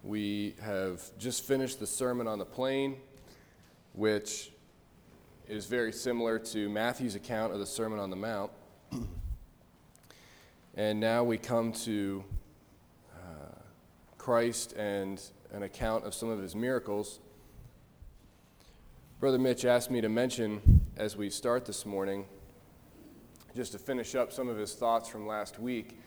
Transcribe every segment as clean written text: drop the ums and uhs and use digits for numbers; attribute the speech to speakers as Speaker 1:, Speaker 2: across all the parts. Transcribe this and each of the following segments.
Speaker 1: We have just finished the Sermon on the Plain, which is very similar to Matthew's account of the Sermon on the Mount. And now we come to Christ and an account of some of his miracles. Brother Mitch asked me to mention, as we start this morning, just to finish up some of his thoughts from last week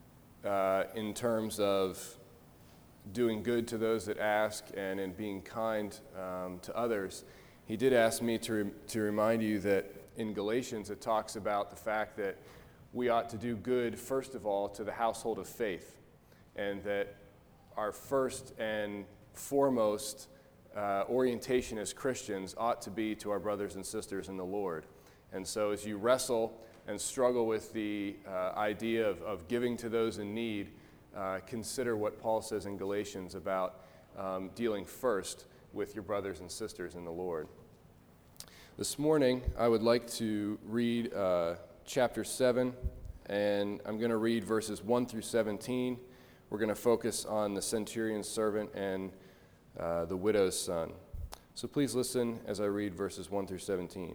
Speaker 1: in terms of doing good to those that ask and in being kind to others. He did ask me to remind you that in Galatians it talks about the fact that we ought to do good, first of all, to the household of faith, and that our first and foremost orientation as Christians ought to be to our brothers and sisters in the Lord. And so as you wrestle and struggle with the idea of giving to those in need, consider what Paul says in Galatians about dealing first with your brothers and sisters in the Lord. This morning, I would like to read chapter 7, and I'm going to read verses 1 through 17. We're going to focus on the centurion's servant and the widow's son. So please listen as I read verses 1 through 17.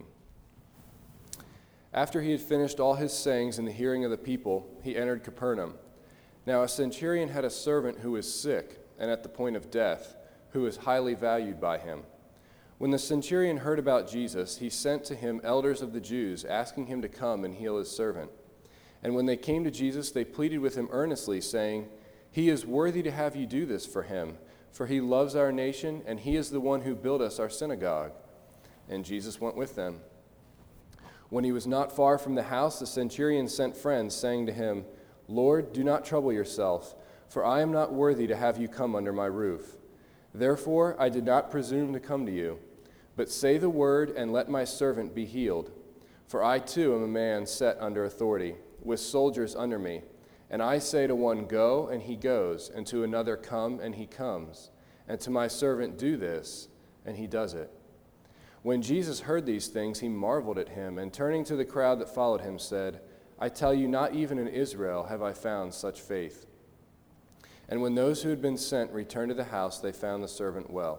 Speaker 1: After he had finished all his sayings in the hearing of the people, he entered Capernaum. Now a centurion had a servant who was sick and at the point of death, who was highly valued by him. When the centurion heard about Jesus, he sent to him elders of the Jews, asking him to come and heal his servant. And when they came to Jesus, they pleaded with him earnestly, saying, "He is worthy to have you do this for him, for he loves our nation, and he is the one who built us our synagogue." And Jesus went with them. When he was not far from the house, the centurion sent friends, saying to him, "Lord, do not trouble yourself, for I am not worthy to have you come under my roof. Therefore I did not presume to come to you, but say the word and let my servant be healed. For I too am a man set under authority, with soldiers under me. And I say to one, 'Go,' and he goes, and to another, 'Come,' and he comes. And to my servant, 'Do this,' and he does it." When Jesus heard these things, he marveled at him, and turning to the crowd that followed him, said, "I tell you, not even in Israel have I found such faith." And when those who had been sent returned to the house, they found the servant well.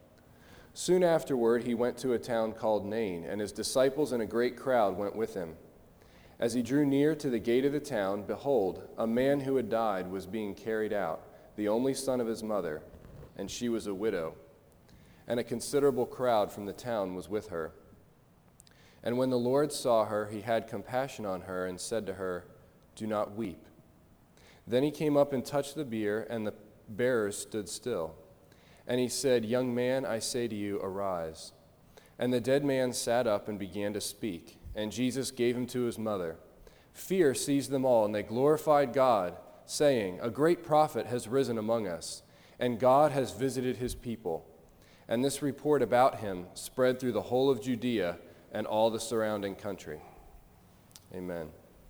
Speaker 1: Soon afterward, he went to a town called Nain, and his disciples and a great crowd went with him. As he drew near to the gate of the town, behold, a man who had died was being carried out, the only son of his mother, and she was a widow. And a considerable crowd from the town was with her. And when the Lord saw her, he had compassion on her and said to her, "Do not weep." Then he came up and touched the bier, and the bearers stood still. And he said, "Young man, I say to you, arise." And the dead man sat up and began to speak, and Jesus gave him to his mother. Fear seized them all, and they glorified God, saying, "A great prophet has risen among us, and God has visited his people." And this report about him spread through the whole of Judea and all the surrounding country. Amen.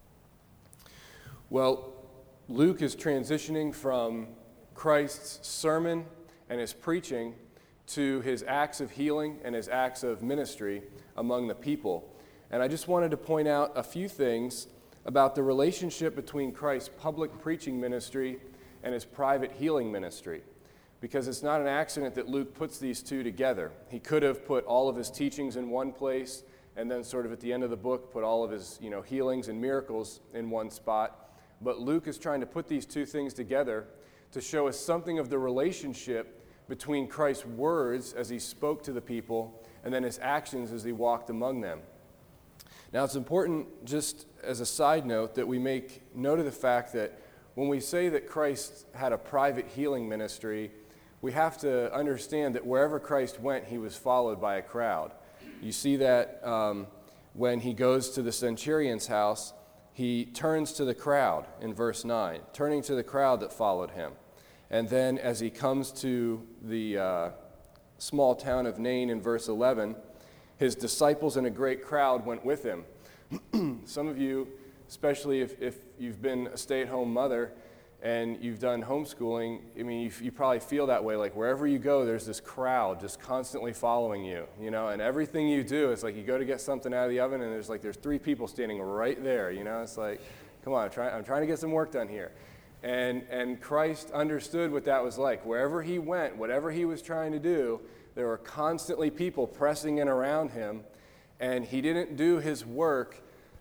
Speaker 1: Well, Luke is transitioning from Christ's sermon and his preaching to his acts of healing and his acts of ministry among the people. And I just wanted to point out a few things about the relationship between Christ's public preaching ministry and his private healing ministry, because it's not an accident that Luke puts these two together. He could have put all of his teachings in one place and then sort of at the end of the book put all of his healings and miracles in one spot. But Luke is trying to put these two things together to show us something of the relationship between Christ's words as he spoke to the people and then his actions as he walked among them. Now, it's important, just as a side note, that we make note of the fact that when we say that Christ had a private healing ministry, we have to understand that wherever Christ went, he was followed by a crowd. You see that when he goes to the centurion's house, he turns to the crowd in verse 9, turning to the crowd that followed him. And then as he comes to the small town of Nain in verse 11, his disciples and a great crowd went with him. Some of you, especially if you've been a stay-at-home mother and you've done homeschooling, I mean, you probably feel that way. Like wherever you go, there's this crowd just constantly following you, and everything you do, it's like you go to get something out of the oven and there's 3 people standing right there, It's like, come on, I'm trying to get some work done here. And Christ understood what that was like. Wherever he went, whatever he was trying to do, there were constantly people pressing in around him, and he didn't do his work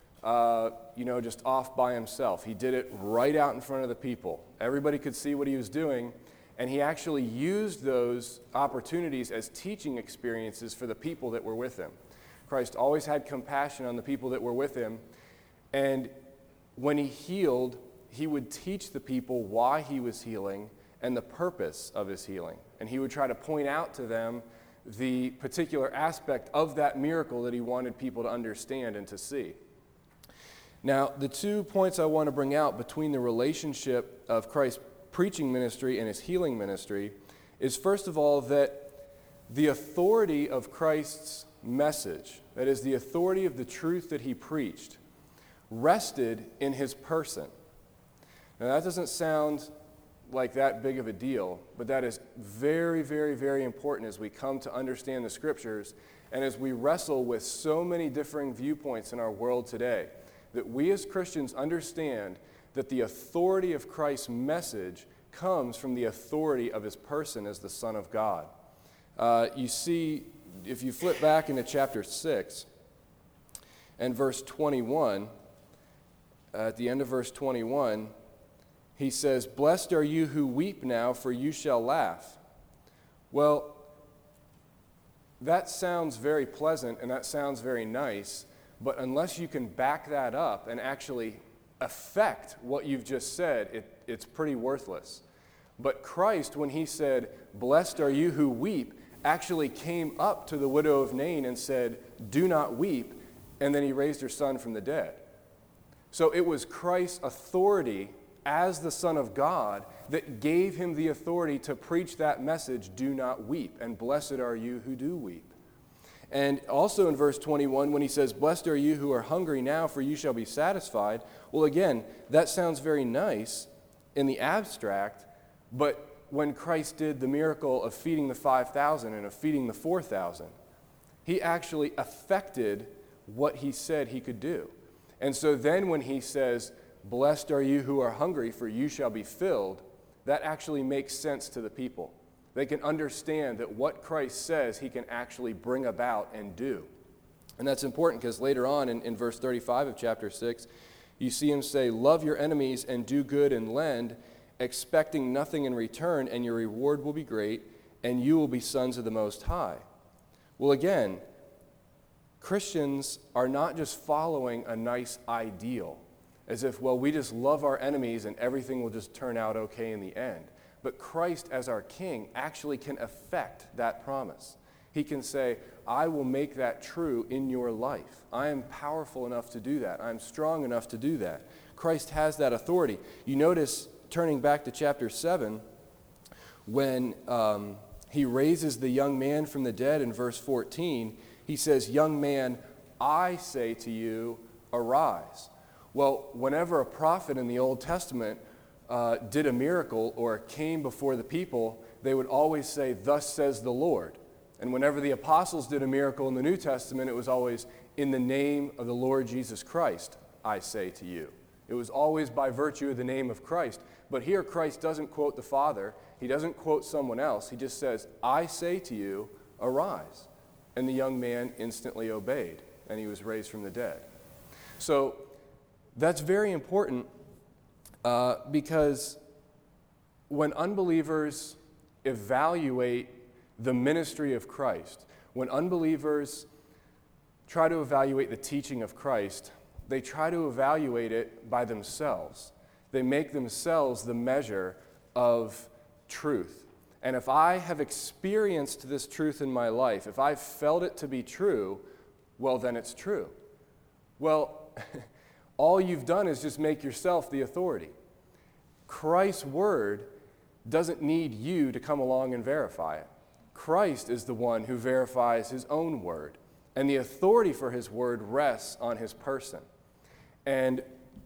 Speaker 1: just off by himself. He did it right out in front of the people. Everybody could see what he was doing, and he actually used those opportunities as teaching experiences for the people that were with him. Christ always had compassion on the people that were with him, and when he healed, he would teach the people why he was healing and the purpose of his healing. And he would try to point out to them the particular aspect of that miracle that he wanted people to understand and to see. Now, the 2 points I want to bring out between the relationship of Christ's preaching ministry and his healing ministry is, first of all, that the authority of Christ's message, that is, the authority of the truth that he preached, rested in his person. Now, that doesn't sound like that big of a deal, but that is very, very, very important as we come to understand the Scriptures and as we wrestle with so many differing viewpoints in our world today, that we as Christians understand that the authority of Christ's message comes from the authority of his person as the Son of God. You see, if you flip back into chapter 6 and verse 21, at the end of verse 21, he says, "Blessed are you who weep now, for you shall laugh." Well, that sounds very pleasant and that sounds very nice, but unless you can back that up and actually affect what you've just said, it's pretty worthless. But Christ, when he said, "Blessed are you who weep," actually came up to the widow of Nain and said, "Do not weep," and then he raised her son from the dead. So it was Christ's authority as the Son of God that gave him the authority to preach that message, "Do not weep," and "Blessed are you who do weep." And also in verse 21, when he says, "Blessed are you who are hungry now, for you shall be satisfied," well, again, that sounds very nice in the abstract, but when Christ did the miracle of feeding the 5,000 and of feeding the 4,000, he actually affected what he said he could do. And so then when he says, "Blessed are you who are hungry, for you shall be filled," that actually makes sense to the people. They can understand that what Christ says he can actually bring about and do. And that's important because later on in verse 35 of chapter 6, you see him say, "Love your enemies and do good and lend, expecting nothing in return, and your reward will be great, and you will be sons of the Most High." Well, again, Christians are not just following a nice ideal, as if, well, we just love our enemies and everything will just turn out okay in the end. But Christ, as our King, actually can affect that promise. He can say, "I will make that true in your life. I am powerful enough to do that. I'm strong enough to do that." Christ has that authority. You notice, turning back to chapter 7, when he raises the young man from the dead in verse 14, he says, "Young man, I say to you, arise." Well, whenever a prophet in the Old Testament did a miracle or came before the people, they would always say, "Thus says the Lord." And whenever the apostles did a miracle in the New Testament, it was always, "In the name of the Lord Jesus Christ, I say to you." It was always by virtue of the name of Christ. But here Christ doesn't quote the Father. He doesn't quote someone else. He just says, "I say to you, arise." And the young man instantly obeyed, and he was raised from the dead. So that's very important because when unbelievers evaluate the ministry of Christ, when unbelievers try to evaluate the teaching of Christ, they try to evaluate it by themselves. They make themselves the measure of truth. And if I have experienced this truth in my life, if I've felt it to be true, well, then it's true. Well, all you've done is just make yourself the authority. Christ's word doesn't need you to come along and verify it. Christ is the one who verifies his own word, and the authority for his word rests on his person. And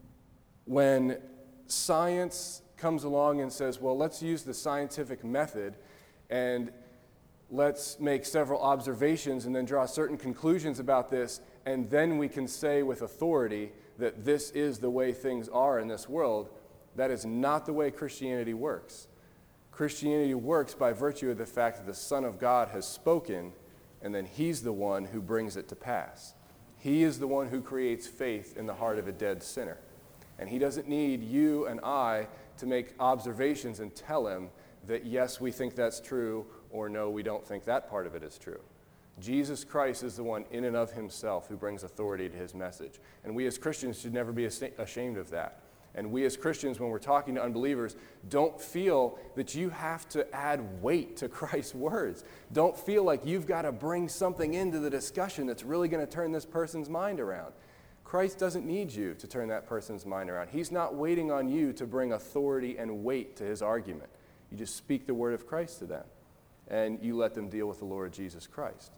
Speaker 1: when science comes along and says, well, let's use the scientific method and let's make several observations and then draw certain conclusions about this, and then we can say with authority that this is the way things are in this world, That is not the way Christianity works. Christianity works by virtue of the fact that the Son of God has spoken, and then he's the one who brings it to pass. He is the one who creates faith in the heart of a dead sinner. And he doesn't need you and I to make observations and tell him that, yes, we think that's true, or no, we don't think that part of it is true. Jesus Christ is the one in and of himself who brings authority to his message. And we as Christians should never be ashamed of that. And we as Christians, when we're talking to unbelievers, don't feel that you have to add weight to Christ's words. Don't feel like you've got to bring something into the discussion that's really going to turn this person's mind around. Christ doesn't need you to turn that person's mind around. He's not waiting on you to bring authority and weight to his argument. You just speak the word of Christ to them, and you let them deal with the Lord Jesus Christ.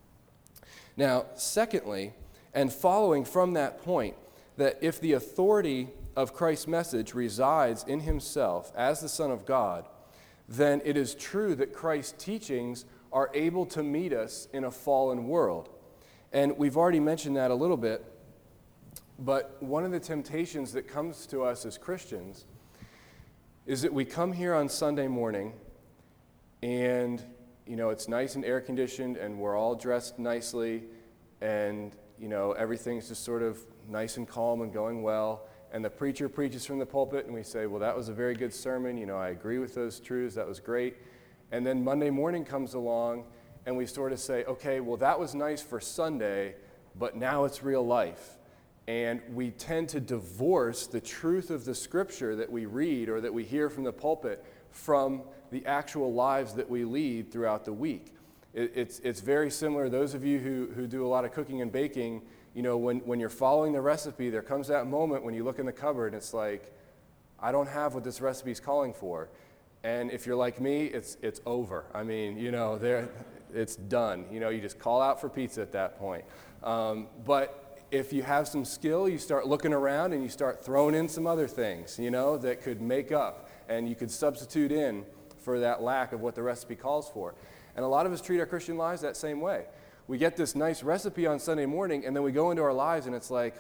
Speaker 1: Now, secondly, and following from that point, that if the authority of Christ's message resides in himself as the Son of God, then it is true that Christ's teachings are able to meet us in a fallen world. And we've already mentioned that a little bit, but one of the temptations that comes to us as Christians is that we come here on Sunday morning and, it's nice and air-conditioned and we're all dressed nicely and, everything's just sort of nice and calm and going well. And the preacher preaches from the pulpit, and we say, well, that was a very good sermon. I agree with those truths. That was great. And then Monday morning comes along, and we sort of say, okay, well, that was nice for Sunday, but now it's real life. And we tend to divorce the truth of the Scripture that we read or that we hear from the pulpit from the actual lives that we lead throughout the week. It's very similar. Those of you who do a lot of cooking and baking, when you're following the recipe, there comes that moment when you look in the cupboard and it's like, I don't have what this recipe is calling for. And if you're like me, it's over. I mean, it's done. You just call out for pizza at that point. But if you have some skill, you start looking around and you start throwing in some other things, that could make up. And you could substitute in for that lack of what the recipe calls for. And a lot of us treat our Christian lives that same way. We get this nice recipe on Sunday morning, and then we go into our lives, and it's like,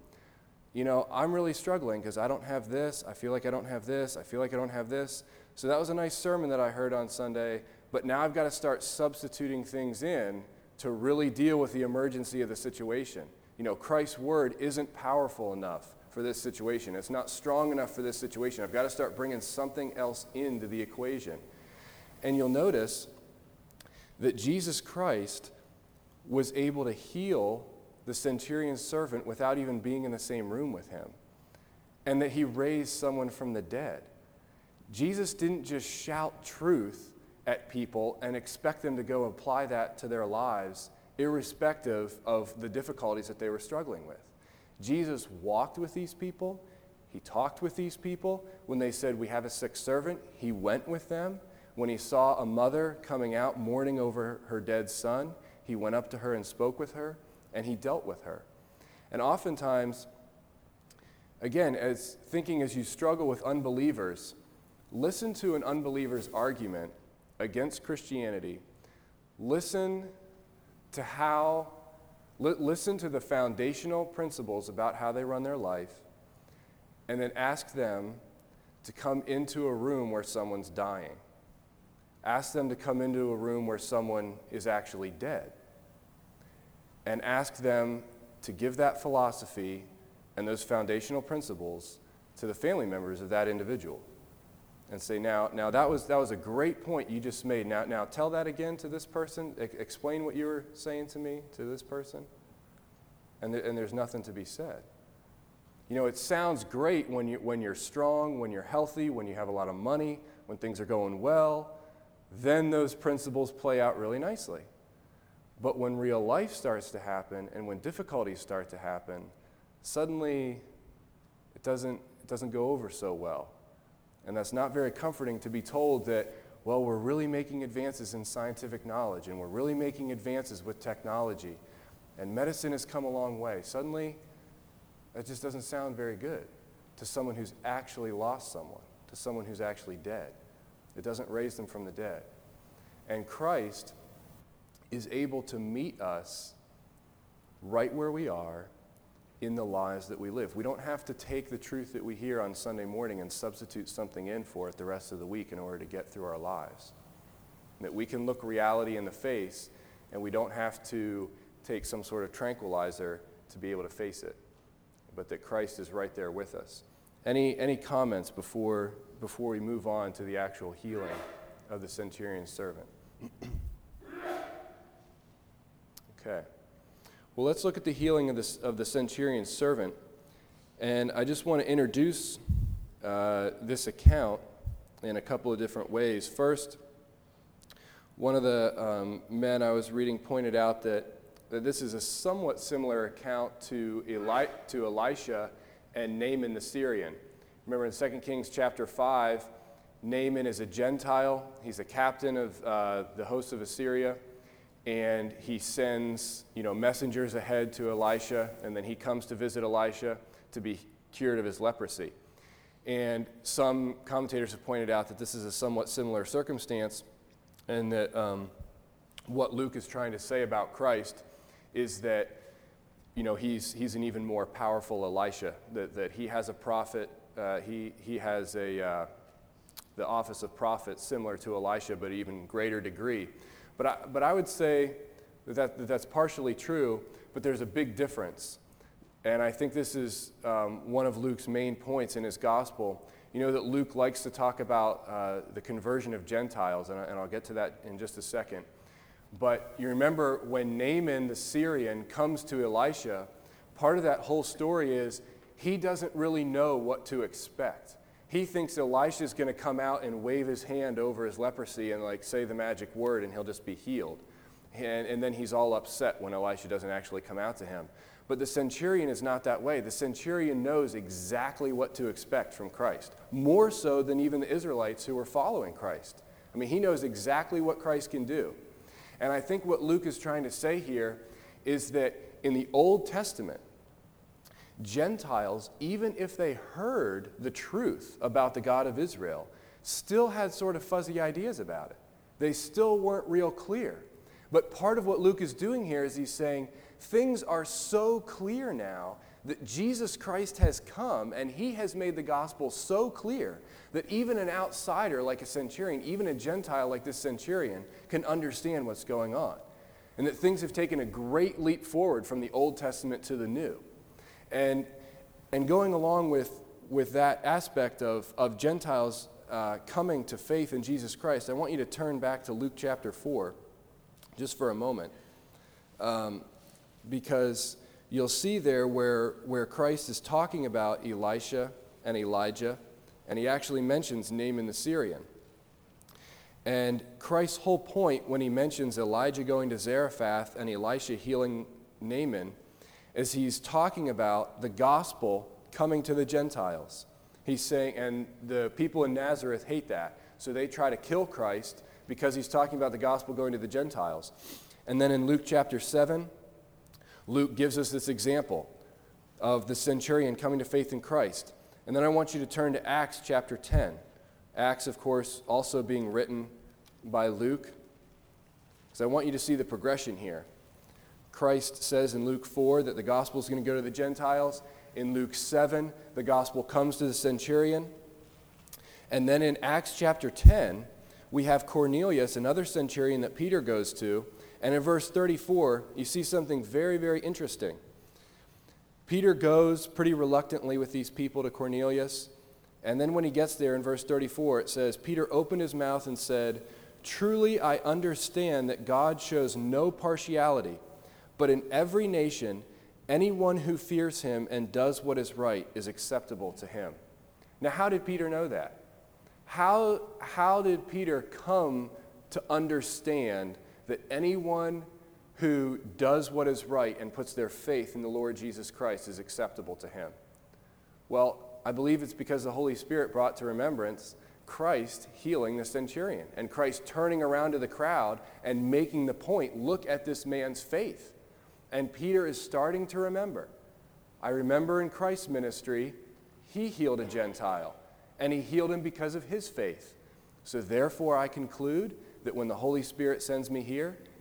Speaker 1: I'm really struggling because I don't have this. I feel like I don't have this. I feel like I don't have this. So that was a nice sermon that I heard on Sunday, but now I've got to start substituting things in to really deal with the emergency of the situation. Christ's word isn't powerful enough for this situation. It's not strong enough for this situation. I've got to start bringing something else into the equation. And you'll notice that Jesus Christ was able to heal the centurion's servant without even being in the same room with him, and that he raised someone from the dead. Jesus didn't just shout truth at people and expect them to go apply that to their lives, irrespective of the difficulties that they were struggling with. Jesus walked with these people. He talked with these people. When they said, we have a sick servant, he went with them. When he saw a mother coming out mourning over her dead son, he went up to her and spoke with her, and he dealt with her. And oftentimes, again, as you struggle with unbelievers, listen to an unbeliever's argument against Christianity. Listen to the foundational principles about how they run their life, and then ask them to come into a room where someone's dying. Ask them to come into a room where someone is actually dead. And ask them to give that philosophy and those foundational principles to the family members of that individual. And say, now that was a great point you just made. Now tell that again to this person. Explain what you were saying to me, to this person. And there's nothing to be said. It sounds great when you're strong, when you're healthy, when you have a lot of money, when things are going well. Then those principles play out really nicely. But when real life starts to happen and when difficulties start to happen, suddenly it doesn't go over so well. And that's not very comforting to be told that, well, we're really making advances in scientific knowledge and we're really making advances with technology and medicine has come a long way. Suddenly, that just doesn't sound very good to someone who's actually lost someone, to someone who's actually dead. It doesn't raise them from the dead. And Christ is able to meet us right where we are in the lives that we live. We don't have to take the truth that we hear on Sunday morning and substitute something in for it the rest of the week in order to get through our lives. That we can look reality in the face, and we don't have to take some sort of tranquilizer to be able to face it, but that Christ is right there with us. Any comments before we move on to the actual healing of the centurion's servant? Okay. Well, let's look at the healing of the centurion's servant. And I just want to introduce this account in a couple of different ways. First, one of the men I was reading pointed out that this is a somewhat similar account to Elisha and Naaman the Syrian. Remember in 2 Kings chapter 5, Naaman is a Gentile. He's a captain of the host of Assyria. And he sends, messengers ahead to Elisha, and then he comes to visit Elisha to be cured of his leprosy. And some commentators have pointed out that this is a somewhat similar circumstance, and that what Luke is trying to say about Christ is that, he's an even more powerful Elisha, that he has a prophet, he has the office of prophet similar to Elisha, but even greater degree. But I would say that's partially true, but there's a big difference. And I think this is one of Luke's main points in his gospel. You know that Luke likes to talk about the conversion of Gentiles, and I'll get to that in just a second. But you remember when Naaman the Syrian comes to Elisha, part of that whole story is he doesn't really know what to expect. He thinks Elisha's going to come out and wave his hand over his leprosy and say the magic word and he'll just be healed. And then he's all upset when Elisha doesn't actually come out to him. But the centurion is not that way. The centurion knows exactly what to expect from Christ, more so than even the Israelites who were following Christ. I mean, he knows exactly what Christ can do. And I think what Luke is trying to say here is that in the Old Testament, Gentiles, even if they heard the truth about the God of Israel, still had sort of fuzzy ideas about it. They still weren't real clear. But part of what Luke is doing here is he's saying things are so clear now that Jesus Christ has come and he has made the gospel so clear that even an outsider like a centurion, even a Gentile like this centurion, can understand what's going on. And that things have taken a great leap forward from the Old Testament to the New. And going along with that aspect of Gentiles coming to faith in Jesus Christ, I want you to turn back to Luke chapter 4 just for a moment, because you'll see there where Christ is talking about Elisha and Elijah, and he actually mentions Naaman the Syrian. And Christ's whole point when he mentions Elijah going to Zarephath and Elisha healing Naaman is he's talking about the gospel coming to the Gentiles. He's saying, and the people in Nazareth hate that, so they try to kill Christ because he's talking about the gospel going to the Gentiles. And then in Luke chapter 7, Luke gives us this example of the centurion coming to faith in Christ. And then I want you to turn to Acts chapter 10. Acts, of course, also being written by Luke, because I want you to see the progression here. Christ says in Luke 4 that the gospel is going to go to the Gentiles. In Luke 7, the gospel comes to the centurion. And then in Acts chapter 10, we have Cornelius, another centurion that Peter goes to. And in verse 34, you see something very, very interesting. Peter goes pretty reluctantly with these people to Cornelius. And then when he gets there in verse 34, it says, Peter opened his mouth and said, "Truly I understand that God shows no partiality, but in every nation, anyone who fears him and does what is right is acceptable to him." Now, how did Peter know that? How did Peter come to understand that anyone who does what is right and puts their faith in the Lord Jesus Christ is acceptable to him? Well, I believe it's because the Holy Spirit brought to remembrance Christ healing the centurion and Christ turning around to the crowd and making the point, look at this man's faith. And Peter is starting to remember. I remember in Christ's ministry, he healed a Gentile, and he healed him because of his faith. So therefore I conclude that when the Holy Spirit sends me here,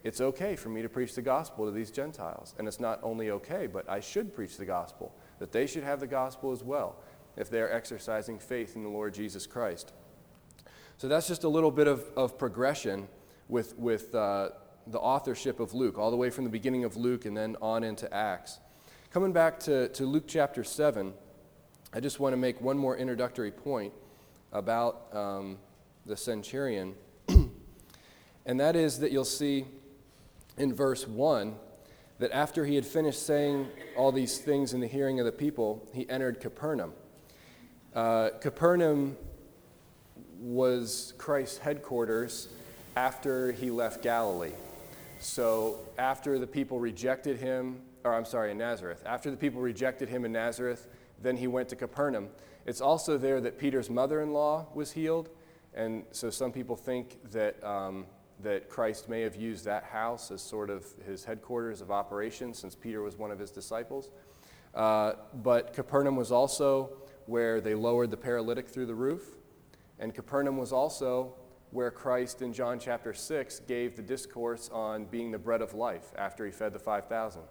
Speaker 1: it's okay for me to preach the gospel to these Gentiles. And it's not only okay, but I should preach the gospel, that they should have the gospel as well if they are exercising faith in the Lord Jesus Christ. So that's just a little bit of progression with the authorship of Luke, all the way from the beginning of Luke and then on into Acts. Coming back to Luke chapter 7, I just want to make one more introductory point about the centurion, and that is that you'll see in verse 1 that after he had finished saying all these things in the hearing of the people, he entered Capernaum. Capernaum was Christ's headquarters after he left Galilee. So after the people rejected him, in Nazareth. After the people rejected him in Nazareth, then he went to Capernaum. It's also there that Peter's mother-in-law was healed, and so some people think that that Christ may have used that house as sort of his headquarters of operations, since Peter was one of his disciples. But Capernaum was also where they lowered the paralytic through the roof, and Capernaum was also where Christ in John chapter 6 gave the discourse on being the bread of life after he fed the 5,000.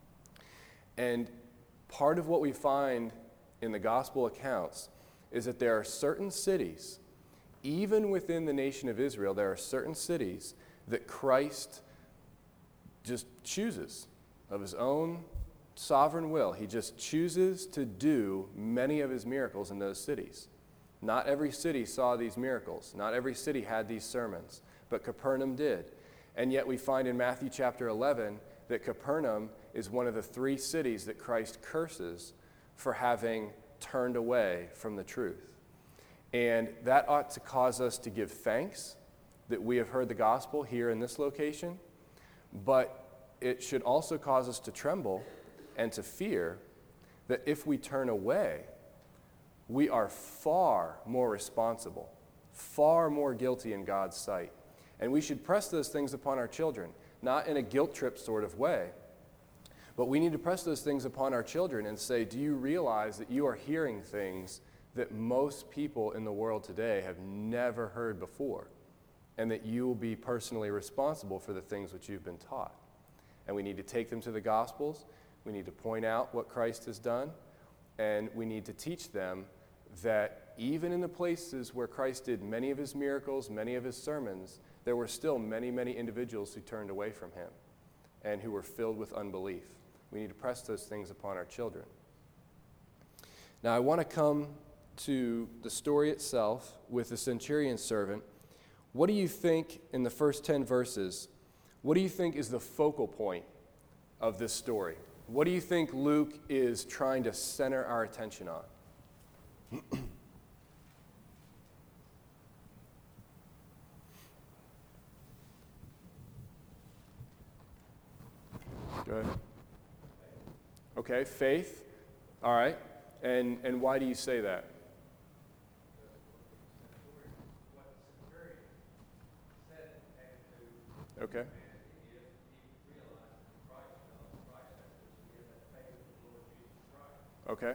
Speaker 1: And part of what we find in the gospel accounts is that there are certain cities, even within the nation of Israel, there are certain cities that Christ just chooses of his own sovereign will. He just chooses to do many of his miracles in those cities. Not every city saw these miracles. Not every city had these sermons, but Capernaum did. And yet we find in Matthew chapter 11 that Capernaum is one of the 3 cities that Christ curses for having turned away from the truth. And that ought to cause us to give thanks that we have heard the gospel here in this location, but it should also cause us to tremble and to fear that if we turn away, we are far more responsible, far more guilty in God's sight. And we should press those things upon our children, not in a guilt trip sort of way, but we need to press those things upon our children and say, do you realize that you are hearing things that most people in the world today have never heard before, and that you will be personally responsible for the things which you've been taught? And we need to take them to the Gospels. We need to point out what Christ has done, and we need to teach them that even in the places where Christ did many of his miracles, many of his sermons, there were still many, many individuals who turned away from him and who were filled with unbelief. We need to press those things upon our children. Now, I want to come to the story itself with the centurion's servant. What do you think in the first 10 verses, what do you think is the focal point of this story? What do you think Luke is trying to center our attention on? Go ahead. Okay, faith. All right. And why do you say that? Okay. Okay.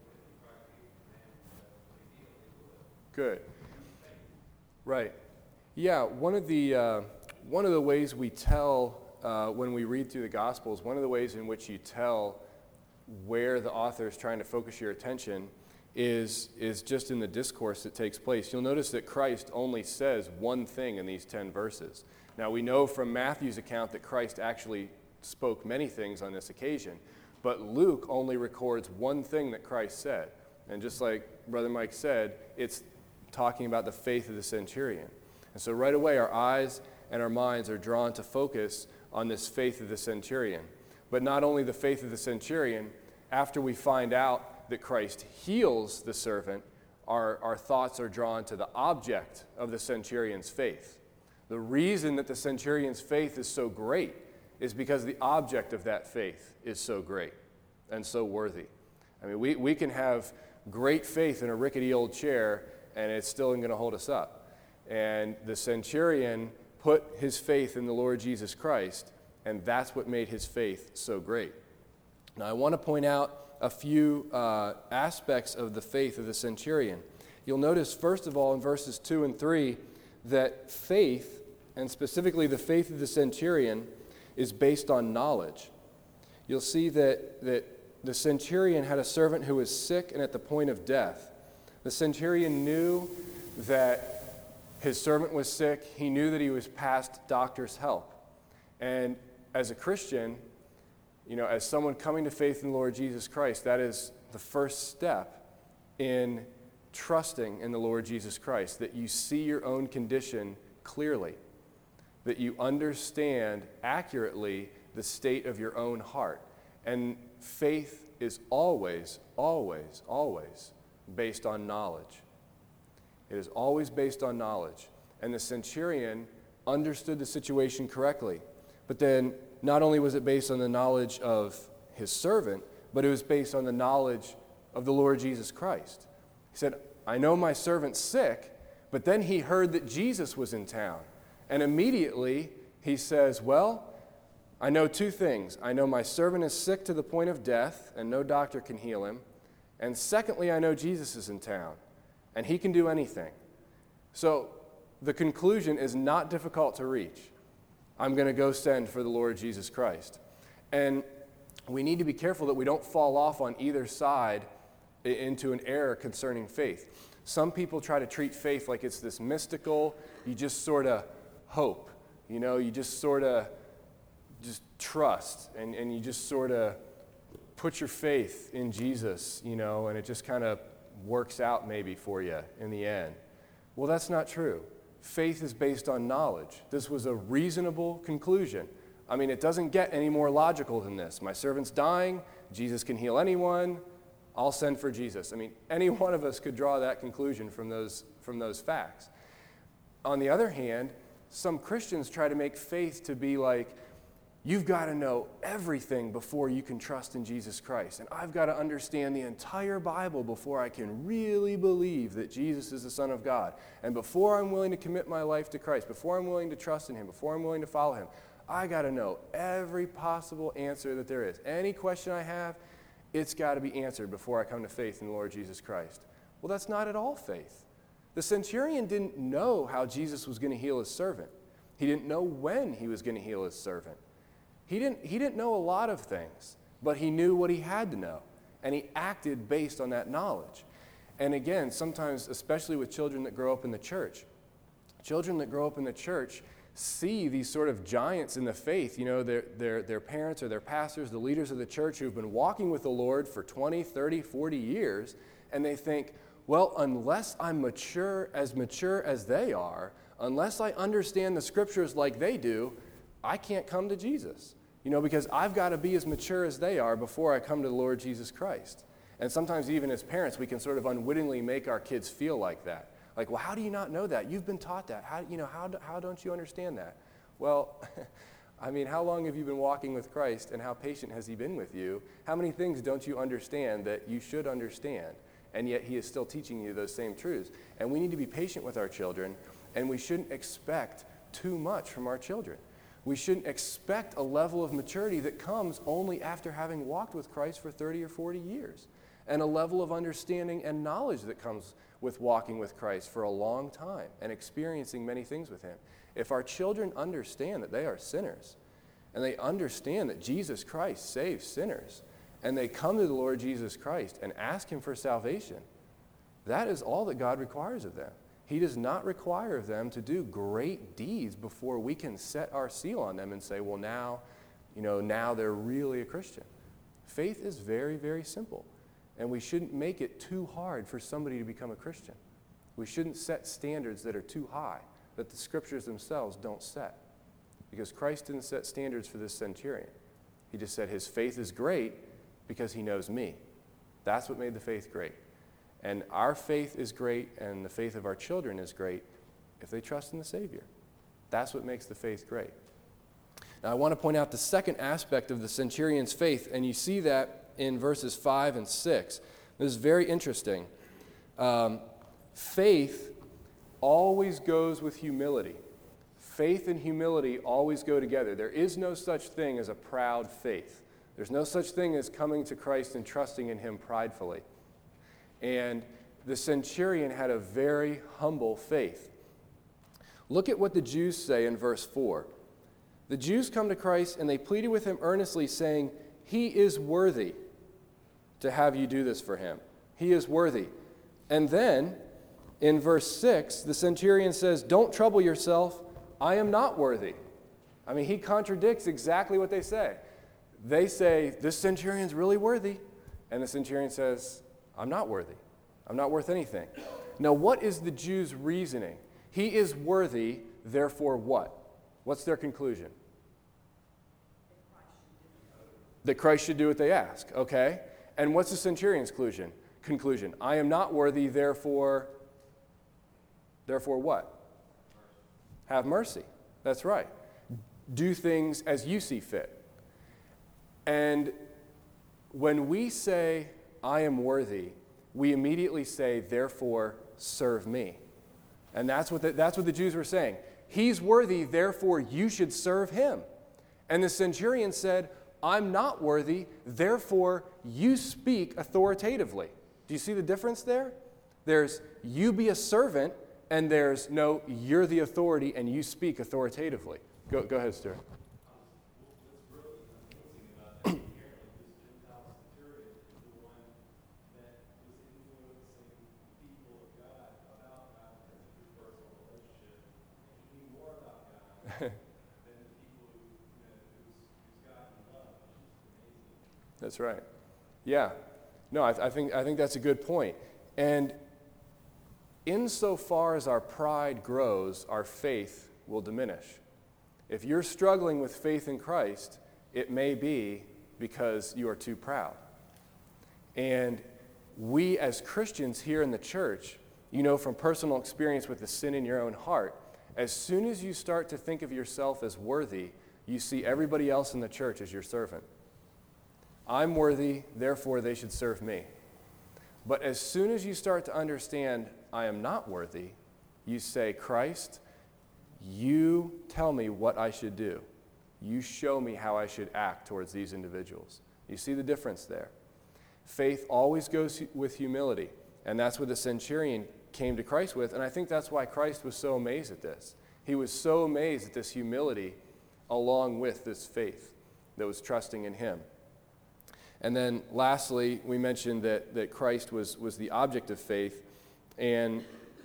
Speaker 1: Good. Right. Yeah, one of the ways we tell when we read through the Gospels, one of the ways in which you tell where the author is trying to focus your attention is just in the discourse that takes place. You'll notice that Christ only says one thing in these 10 verses. Now, we know from Matthew's account that Christ actually spoke many things on this occasion, but Luke only records one thing that Christ said. And just like Brother Mike said, it's talking about the faith of the centurion. And so right away, our eyes and our minds are drawn to focus on this faith of the centurion. But not only the faith of the centurion, after we find out that Christ heals the servant, our thoughts are drawn to the object of the centurion's faith. The reason that the centurion's faith is so great is because the object of that faith is so great and so worthy. I mean, we can have great faith in a rickety old chair, and it's still going to hold us up. And the centurion put his faith in the Lord Jesus Christ, and that's what made his faith so great. Now, I want to point out a few aspects of the faith of the centurion. You'll notice, first of all, in verses 2 and 3, that faith And specifically, the faith of the centurion is based on knowledge. You'll see that the centurion had a servant who was sick and at the point of death. The centurion knew that his servant was sick. He knew that he was past doctor's help. And as a Christian, as someone coming to faith in the Lord Jesus Christ, that is the first step in trusting in the Lord Jesus Christ, that you see your own condition clearly, that you understand accurately the state of your own heart. And faith is always, always, always based on knowledge. It is always based on knowledge. And the centurion understood the situation correctly. But then not only was it based on the knowledge of his servant, but it was based on the knowledge of the Lord Jesus Christ. He said, I know my servant's sick, but then he heard that Jesus was in town. And immediately he says, well, I know two things. I know my servant is sick to the point of death, and no doctor can heal him. And secondly, I know Jesus is in town, and he can do anything. So the conclusion is not difficult to reach. I'm going to go send for the Lord Jesus Christ. And we need to be careful that we don't fall off on either side into an error concerning faith. Some people try to treat faith like it's this mystical, you just sort of hope. You just sort of just trust, and you just sort of put your faith in Jesus, and it just kind of works out maybe for you in the end. Well, that's not true. Faith is based on knowledge. This was a reasonable conclusion. I mean, it doesn't get any more logical than this. My servant's dying. Jesus can heal anyone. I'll send for Jesus. I mean, any one of us could draw that conclusion from those facts. On the other hand, some Christians try to make faith to be like, you've got to know everything before you can trust in Jesus Christ. And I've got to understand the entire Bible before I can really believe that Jesus is the Son of God. And before I'm willing to commit my life to Christ, before I'm willing to trust in him, before I'm willing to follow him, I got to know every possible answer that there is. Any question I have, it's got to be answered before I come to faith in the Lord Jesus Christ. Well, that's not at all faith. The centurion didn't know how Jesus was going to heal his servant. He didn't know when he was going to heal his servant. He didn't know a lot of things, but he knew what he had to know, and he acted based on that knowledge. And again, sometimes, especially with children that grow up in the church, children that grow up in the church see these sort of giants in the faith, their parents or their pastors, the leaders of the church who've been walking with the Lord for 20, 30, 40 years, and they think, well, unless I'm mature as they are, unless I understand the scriptures like they do, I can't come to Jesus. Because I've got to be as mature as they are before I come to the Lord Jesus Christ. And sometimes even as parents, we can sort of unwittingly make our kids feel like that. Like, well, how do you not know that? You've been taught that. How don't you understand that? Well, I mean, how long have you been walking with Christ, and how patient has he been with you? How many things don't you understand that you should understand? And yet he is still teaching you those same truths. And we need to be patient with our children, and we shouldn't expect too much from our children. We shouldn't expect a level of maturity that comes only after having walked with Christ for 30 or 40 years, and a level of understanding and knowledge that comes with walking with Christ for a long time and experiencing many things with him. If our children understand that they are sinners, and they understand that Jesus Christ saves sinners, and they come to the Lord Jesus Christ and ask him for salvation, that is all that God requires of them. He does not require of them to do great deeds before we can set our seal on them and say, well, now they're really a Christian. Faith is very, very simple, and we shouldn't make it too hard for somebody to become a Christian. We shouldn't set standards that are too high, that the scriptures themselves don't set, because Christ didn't set standards for this centurion. He just said his faith is great because he knows me. That's what made the faith great. And our faith is great, and the faith of our children is great if they trust in the Savior. That's what makes the faith great. Now, I want to point out the second aspect of the centurion's faith, and you see that in verses 5 and 6. This is very interesting. Faith always goes with humility. Faith and humility always go together. There is no such thing as a proud faith. There's no such thing as coming to Christ and trusting in him pridefully. And the centurion had a very humble faith. Look at what the Jews say in verse 4. The Jews come to Christ and they pleaded with him earnestly, saying, "He is worthy to have you do this for him. He is worthy." And then in verse 6, the centurion says, "Don't trouble yourself. I am not worthy." I mean, he contradicts exactly what they say. They say, "This centurion's really worthy." And the centurion says, "I'm not worthy. I'm not worth anything." Now, what is the Jews' reasoning? He is worthy, therefore what? What's their conclusion? That Christ should do what they ask, okay? And what's the centurion's conclusion? I am not worthy, therefore what? Have mercy. That's right. Do things as you see fit. And when we say, I am worthy, we immediately say, therefore, serve me. And that's what the Jews were saying. He's worthy, therefore, you should serve him. And the centurion said, I'm not worthy, therefore, you speak authoritatively. Do you see the difference there? There's you be a servant, and there's no, you're the authority, and you speak authoritatively. Go ahead, Stuart. That's right. Yeah. No, I think that's a good point. And insofar as our pride grows, our faith will diminish. If you're struggling with faith in Christ, it may be because you are too proud. And we as Christians here in the church, you know from personal experience with the sin in your own heart, as soon as you start to think of yourself as worthy, you see everybody else in the church as your servant. I'm worthy, therefore they should serve me. But as soon as you start to understand I am not worthy, you say, Christ, you tell me what I should do. You show me how I should act towards these individuals. You see the difference there? Faith always goes with humility, and that's what the centurion came to Christ with, and I think that's why Christ was so amazed at this. He was so amazed at this humility along with this faith that was trusting in him. And then lastly, we mentioned that Christ was the object of faith. And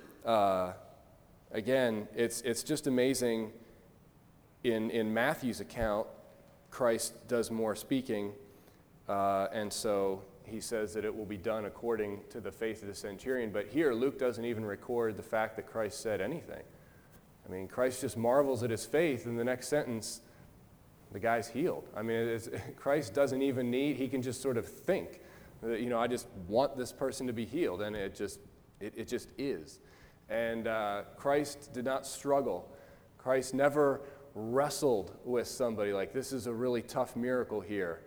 Speaker 1: again, it's just amazing. In Matthew's account, Christ does more speaking. And so he says that it will be done according to the faith of the centurion. But here, Luke doesn't even record the fact that Christ said anything. I mean, Christ just marvels at his faith. In the next sentence, the guy's healed. I mean, Christ doesn't even need, he can just sort of think, I just want this person to be healed, and it just is. And Christ did not struggle. Christ never wrestled with somebody like, this is a really tough miracle here.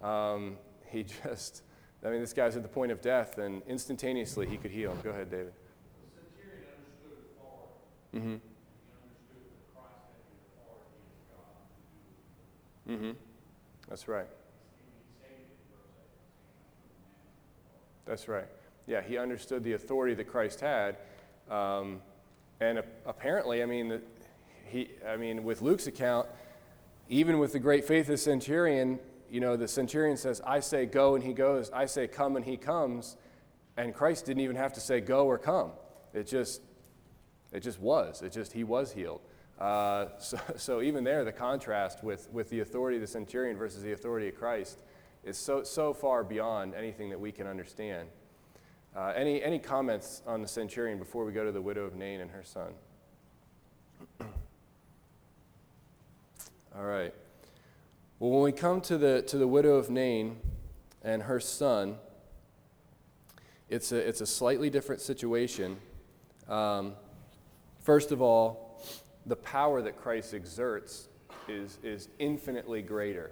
Speaker 1: This guy's at the point of death, and instantaneously he could heal him. Go ahead, David.
Speaker 2: The centurion understood authority.
Speaker 1: Mm-hmm. Mm-hmm. That's right. That's right. Yeah, he understood the authority that Christ had, and apparently, with Luke's account, even with the great faith of the centurion, the centurion says, "I say go," and he goes. "I say come," and he comes. And Christ didn't even have to say go or come. It just was. He was healed. So even there, the contrast with the authority of the centurion versus the authority of Christ is so far beyond anything that we can understand. Any comments on the centurion before we go to the widow of Nain and her son? All right. Well, when we come to the widow of Nain and her son, it's a slightly different situation. First of all, the power that Christ exerts is infinitely greater.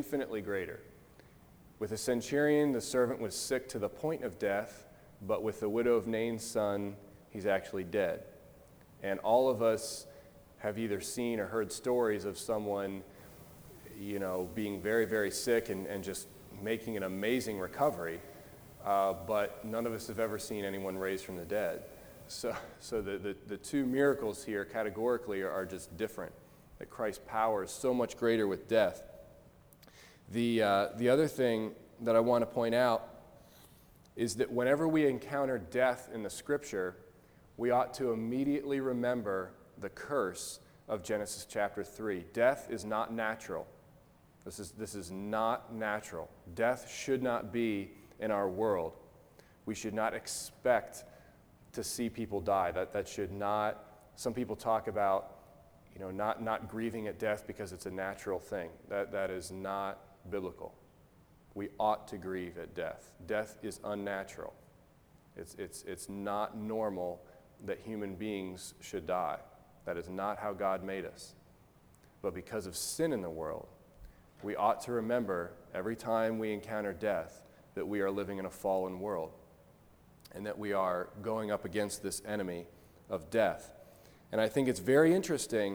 Speaker 1: With the centurion, the servant was sick to the point of death, but with the widow of Nain's son, he's actually dead. And all of us have either seen or heard stories of someone, being very, very sick and just making an amazing recovery, but none of us have ever seen anyone raised from the dead. So the two miracles here categorically are just different, that Christ's power is so much greater with death. The other thing that I want to point out is that whenever we encounter death in the Scripture, we ought to immediately remember the curse of Genesis chapter 3. Death is not natural. This is not natural. Death should not be in our world. We should not expect to see people die. That should not. Some people talk about, not grieving at death because it's a natural thing. That is not biblical. We ought to grieve at death. Death is unnatural. It's not normal that human beings should die. That is not how God made us. But because of sin in the world, we ought to remember every time we encounter death that we are living in a fallen world and that we are going up against this enemy of death. And I think it's very interesting.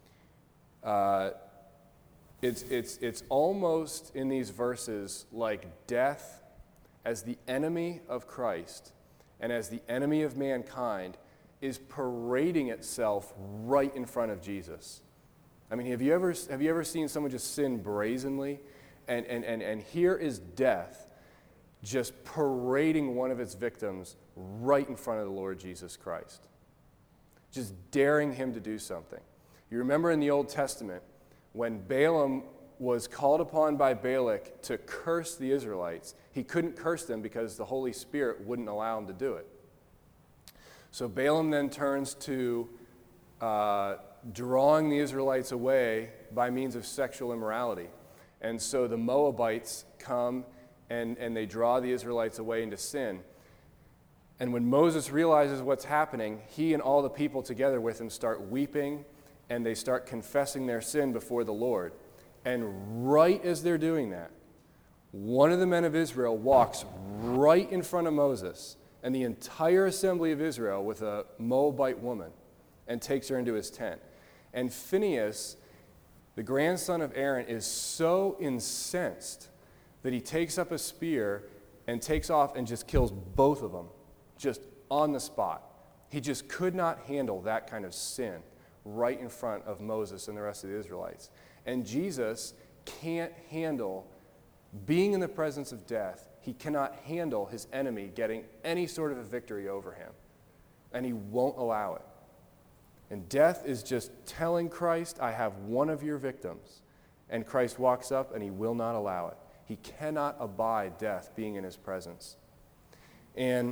Speaker 1: It's almost in these verses like death as the enemy of Christ and as the enemy of mankind is parading itself right in front of Jesus. I mean, have you ever seen someone just sin brazenly? And here is death just parading one of its victims right in front of the Lord Jesus Christ, just daring him to do something. You remember in the Old Testament when Balaam was called upon by Balak to curse the Israelites, he couldn't curse them because the Holy Spirit wouldn't allow him to do it. So Balaam then turns to drawing the Israelites away by means of sexual immorality. And so the Moabites come and they draw the Israelites away into sin. And when Moses realizes what's happening, he and all the people together with him start weeping and they start confessing their sin before the Lord. And right as they're doing that, one of the men of Israel walks right in front of Moses and the entire assembly of Israel with a Moabite woman and takes her into his tent. And Phinehas, the grandson of Aaron, is so incensed that he takes up a spear and takes off and just kills both of them, just on the spot. He just could not handle that kind of sin right in front of Moses and the rest of the Israelites. And Jesus can't handle being in the presence of death. He cannot handle his enemy getting any sort of a victory over him. And he won't allow it. And death is just telling Christ, I have one of your victims. And Christ walks up and he will not allow it. He cannot abide death being in his presence. And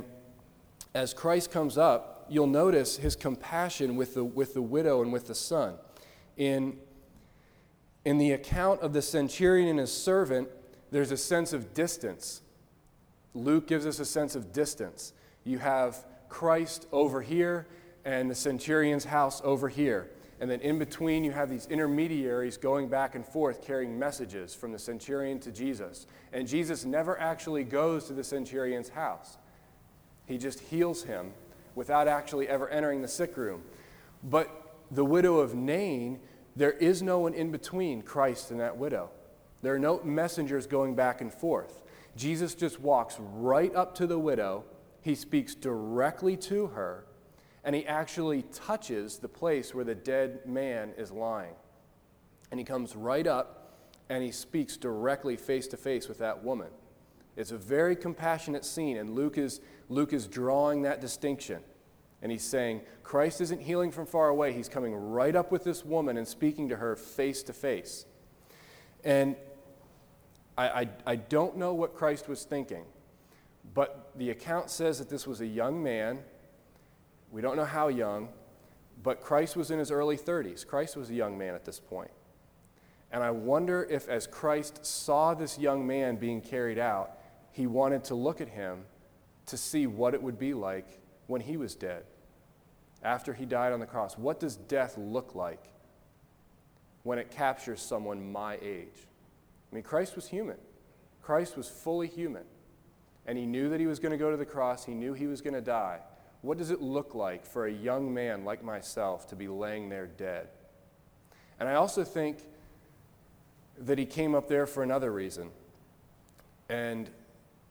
Speaker 1: as Christ comes up, you'll notice his compassion with the widow and with the son. In the account of the centurion and his servant, there's a sense of distance. Luke gives us a sense of distance. You have Christ over here and the centurion's house over here. And then in between, you have these intermediaries going back and forth carrying messages from the centurion to Jesus. And Jesus never actually goes to the centurion's house. He just heals him without actually ever entering the sick room. But the widow of Nain, there is no one in between Christ and that widow. There are no messengers going back and forth. Jesus just walks right up to the widow. He speaks directly to her. And he actually touches the place where the dead man is lying. And he comes right up and he speaks directly face to face with that woman. It's a very compassionate scene, and Luke is drawing that distinction. And he's saying, Christ isn't healing from far away. He's coming right up with this woman and speaking to her face to face. And I don't know what Christ was thinking, but the account says that this was a young man. We don't know how young, but Christ was in his early 30s. Christ was a young man at this point. And I wonder if as Christ saw this young man being carried out, he wanted to look at him to see what it would be like when he was dead, after he died on the cross. What does death look like when it captures someone my age? I mean, Christ was human. Christ was fully human. And he knew that he was going to go to the cross. He knew he was going to die. What does it look like for a young man like myself to be laying there dead? And I also think that he came up there for another reason. And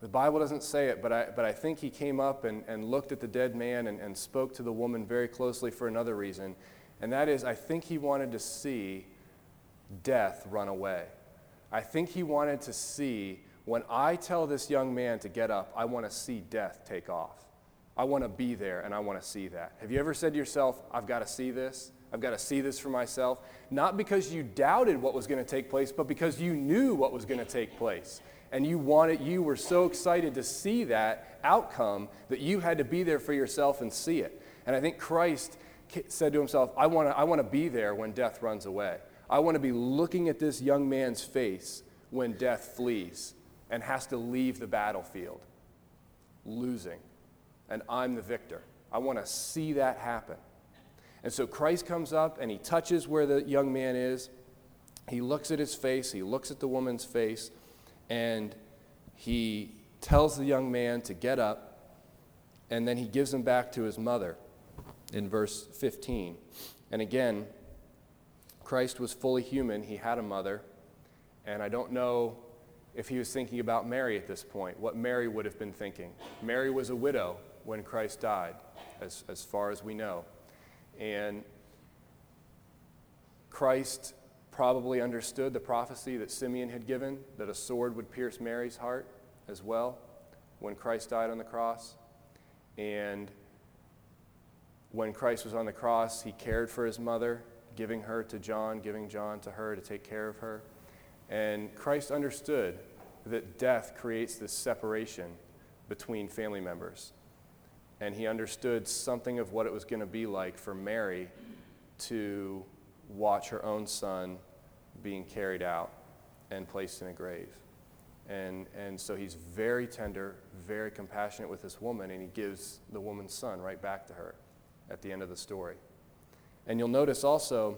Speaker 1: The Bible doesn't say it, but I think he came up and looked at the dead man and spoke to the woman very closely for another reason. And that is, I think he wanted to see death run away. I think he wanted to see, when I tell this young man to get up, I want to see death take off. I want to be there, and I want to see that. Have you ever said to yourself, I've got to see this? I've got to see this for myself? Not because you doubted what was going to take place, but because you knew what was going to take place. And you were so excited to see that outcome that you had to be there for yourself and see it. And I think Christ said to himself, I want to be there when death runs away. I want to be looking at this young man's face when death flees and has to leave the battlefield, losing. And I'm the victor. I want to see that happen. And so Christ comes up and he touches where the young man is. He looks at his face. He looks at the woman's face. And he tells the young man to get up. And then he gives him back to his mother in verse 15. And again, Christ was fully human. He had a mother. And I don't know if he was thinking about Mary at this point, what Mary would have been thinking. Mary was a widow when Christ died, as far as we know. And Christ probably understood the prophecy that Simeon had given, that a sword would pierce Mary's heart as well when Christ died on the cross. And when Christ was on the cross, he cared for his mother, giving her to John, giving John to her to take care of her. And Christ understood that death creates this separation between family members. And he understood something of what it was going to be like for Mary to watch her own son being carried out and placed in a grave. And so he's very tender, very compassionate with this woman, and he gives the woman's son right back to her at the end of the story. And you'll notice also,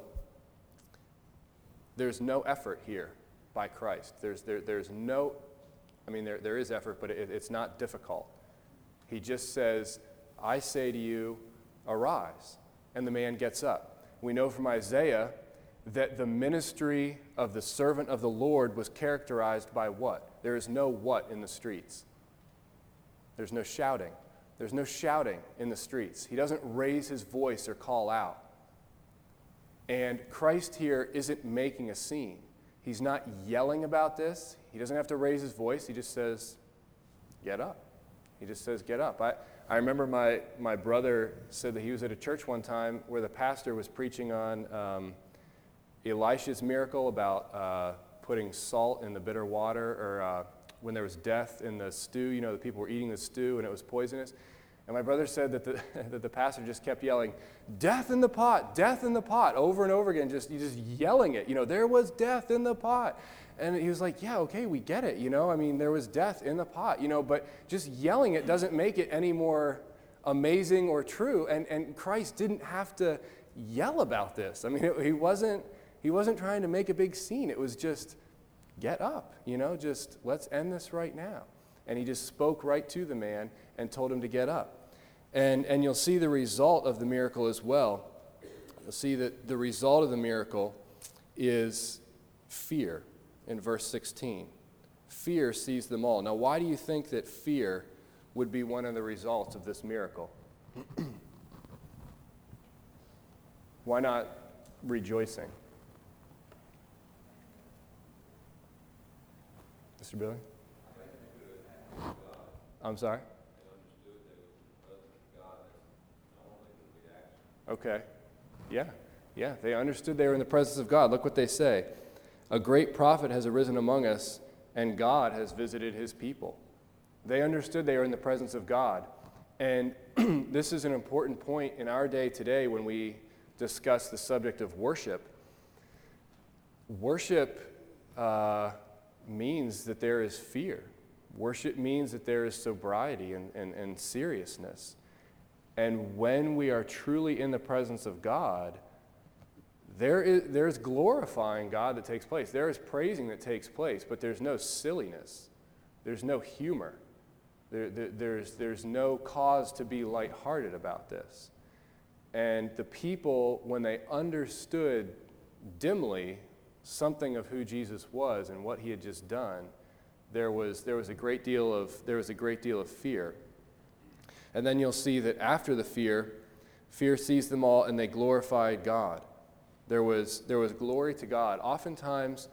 Speaker 1: there's no effort here by Christ. There's no, there is effort, but it's not difficult. He just says, I say to you, arise. And the man gets up. We know from Isaiah that the ministry of the servant of the Lord was characterized by what? There is no what in the streets. There's no shouting. There's no shouting in the streets. He doesn't raise his voice or call out. And Christ here isn't making a scene. He's not yelling about this. He doesn't have to raise his voice. He just says, get up. He just says, get up. I remember my brother said that he was at a church one time where the pastor was preaching on Elisha's miracle about putting salt in the bitter water, or when there was death in the stew. The people were eating the stew and it was poisonous. And my brother said that that the pastor just kept yelling, death in the pot, over and over again, just yelling it. There was death in the pot. And he was like, yeah, okay, we get it, there was death in the pot, but just yelling it doesn't make it any more amazing or true. And Christ didn't have to yell about this. He wasn't trying to make a big scene. It was just, get up, just let's end this right now. And he just spoke right to the man and told him to get up. And you'll see the result of the miracle as well. You'll see that the result of the miracle is fear in verse 16. Fear seized them all. Now, why do you think that fear would be one of the results of this miracle? Why not rejoicing? Mr. Billy? I'm sorry? Okay. Yeah. They understood they were in the presence of God. Look what they say. A great prophet has arisen among us, and God has visited his people. They understood they were in the presence of God. And this is an important point in our day today when we discuss the subject of worship. Worship means that there is fear. Worship means that there is sobriety and seriousness. And when we are truly in the presence of God, there's glorifying God that takes place. There is praising that takes place, but there's no silliness. There's no humor. There's no cause to be lighthearted about this. And the people, when they understood dimly something of who Jesus was and what he had just done, there was a great deal of fear. And then you'll see that after the fear seized them all, and they glorified God. There was glory to God. Oftentimes,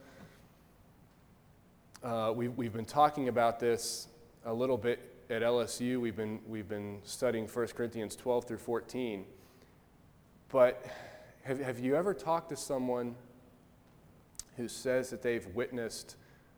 Speaker 1: we've been talking about this a little bit at LSU. We've been studying 1 Corinthians 12 through 14. But have you ever talked to someone who says that they've witnessed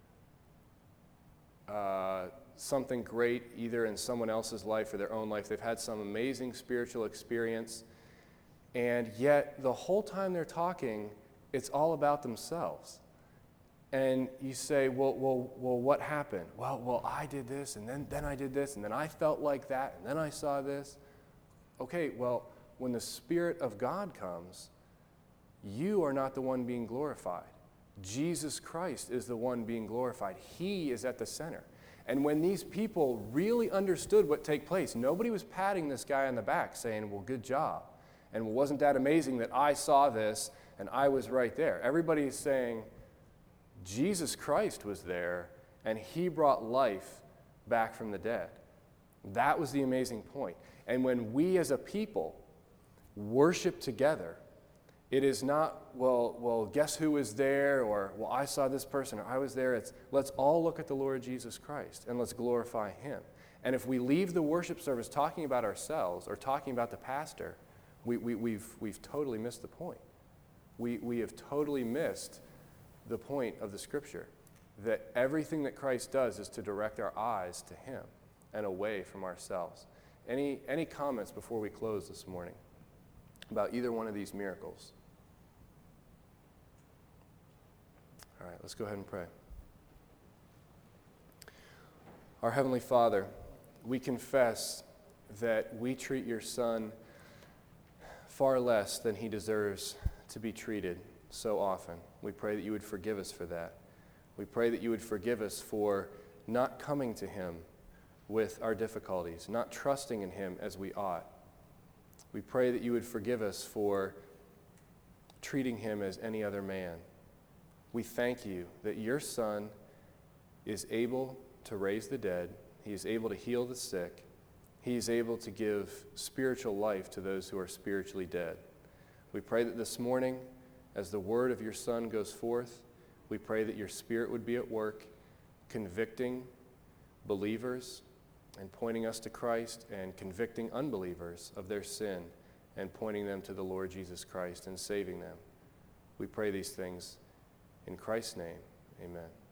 Speaker 1: something great either in someone else's life or their own life? They've had some amazing spiritual experience, and yet the whole time they're talking, it's all about themselves. And you say, well, what happened? Well, I did this, and then I did this, and then I felt like that, and then I saw this. Okay, well, when the Spirit of God comes, you are not the one being glorified. Jesus Christ is the one being glorified. He is at the center. And when these people really understood what took place, nobody was patting this guy on the back saying, well, good job. And wasn't that amazing that I saw this and I was right there? Everybody is saying, Jesus Christ was there, and he brought life back from the dead. That was the amazing point. And when we as a people worship together, it is not, well, guess who was there, or, well, I saw this person, or I was there. It's, let's all look at the Lord Jesus Christ, and let's glorify him. And if we leave the worship service talking about ourselves or talking about the pastor, we've totally missed the point. We have totally missed the point of the Scripture, that everything that Christ does is to direct our eyes to him and away from ourselves. Any comments before we close this morning about either one of these miracles? All right, let's go ahead and pray. Our Heavenly Father, we confess that we treat your Son far less than he deserves to be treated so often. We pray that you would forgive us for that. We pray that you would forgive us for not coming to him with our difficulties, not trusting in him as we ought. We pray that you would forgive us for treating him as any other man. We thank you that your Son is able to raise the dead. He is able to heal the sick. He is able to give spiritual life to those who are spiritually dead. We pray that this morning, as the word of your Son goes forth, we pray that your Spirit would be at work, convicting believers and pointing us to Christ, and convicting unbelievers of their sin and pointing them to the Lord Jesus Christ and saving them. We pray these things in Christ's name. Amen.